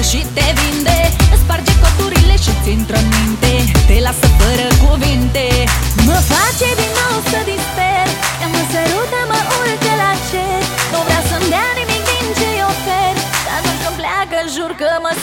și te vinde, îți sparge coturile și-ți intră în minte, te lasă fără cuvinte. Mă face din nou să disper, ea mă sărută, mă urcă la cer. Nu vrea să-mi dea nimic din ce-i ofer, dar atunci când pleacă jur că mă